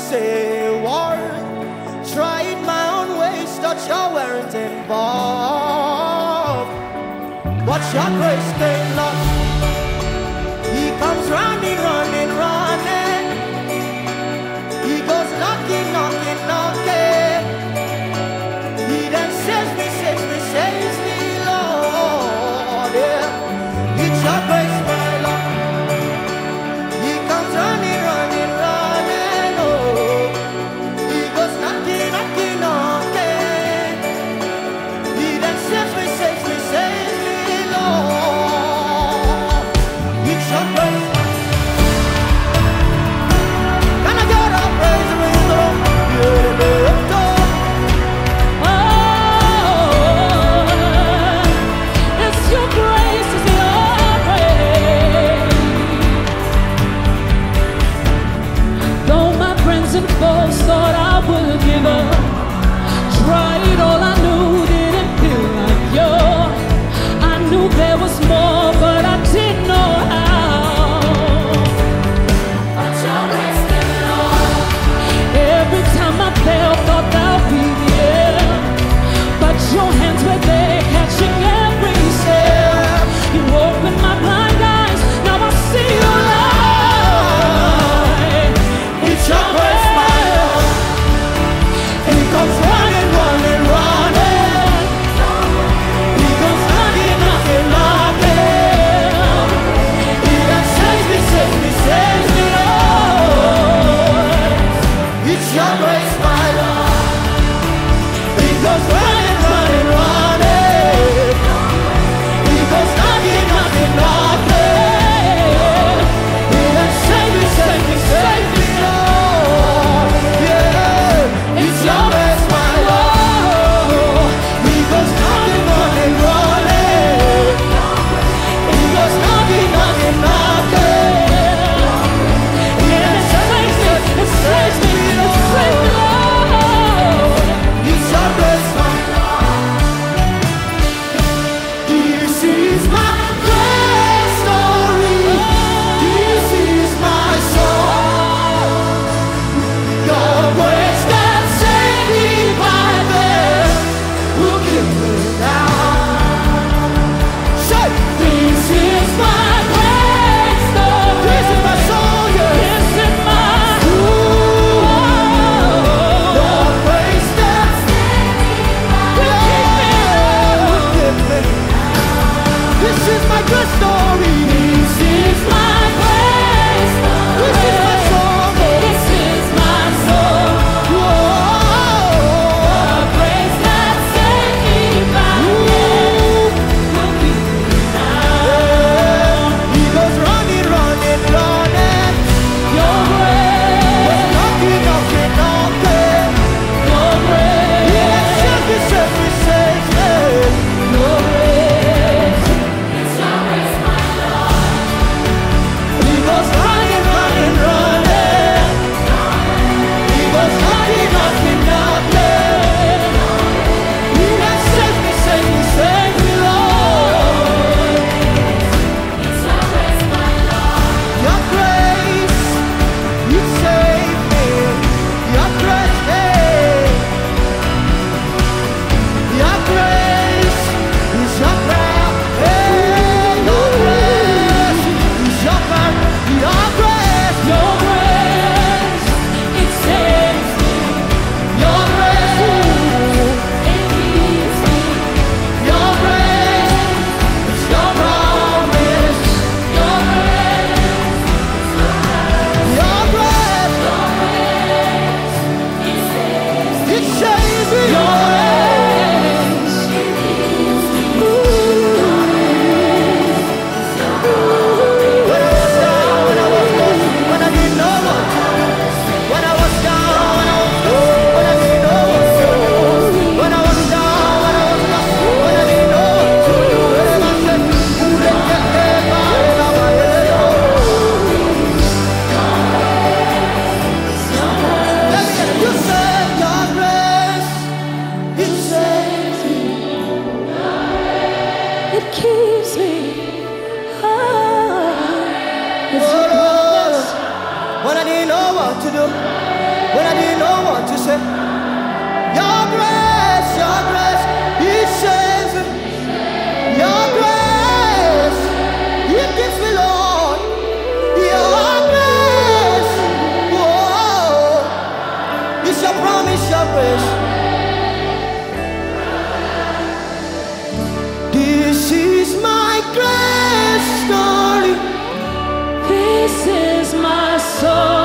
say war. Tried my own ways, thought you weren't involved. But your grace came not. He comes running, running, running. He goes knocking, knocking, knocking. He then saves me, Lord. Yeah, it's your grace, my Lord. He comes running, running, running. Oh, he goes knocking, knocking, knocking. He then saves me, Lord. It's your grace. Can I get a praise and rhythm? It's your grace, it's your grace. Though my friends and foes thought I would give up, tried all I knew, didn't feel like you. I knew there was more, but I didn't know how. But your grace came along. Every time I fell, thought I'd be here, but your hands were there, catching every step. You opened my blind eyes, now I see your light. It's your grace, my Lord. He comes running, running, running. He comes knocking, knocking, knocking. He that saves me, Lord. It's your grace, my Lord. He goes running, running, running. He goes knocking, knocking, knocking. He that saves me, Lord. Yeah, it's your grace, my Lord. He goes knocking, knocking, running. He goes knocking, knocking, knocking. He that saves me, Lord. It's your grace, my This is my grace story. This is my song. Your grace that saved me back then will keep me now. Say, this is my grace story. This is my song, yeah. This is my Your grace that saved me back then will keep me. This is my grace story. This is my grace. This is my song. This is my soul. Whoa. The grace that saved me back then will be now. He goes running, running, running. Your grace, Knocking, knocking, knocking. your grace, Yeah, saves me, saves me. your grace. It's your grace, my Lord. He goes running, running, running. He goes knocking, knocking, knocking. He that saves me, Lord. It's your grace, my Lord. Your grace, you saved me. Your grace, hey. Your grace is your prayer. Hey, your grace is your prayer. Your grace, Your grace, it saves me. your grace, It keeps me. your grace is your promise. Your grace, Your grace, it saves me. it saves me. Your grace, When I was down, when I was lost, when I didn't know what. When I was down, when I was lost, when I didn't know what to do. When I was down, when I was lost, when I didn't know what to do. When I said, "You let me get by, and I'm a hero." Let me hear you say, "Your grace." is your grace. This is my grace story. This is my soul.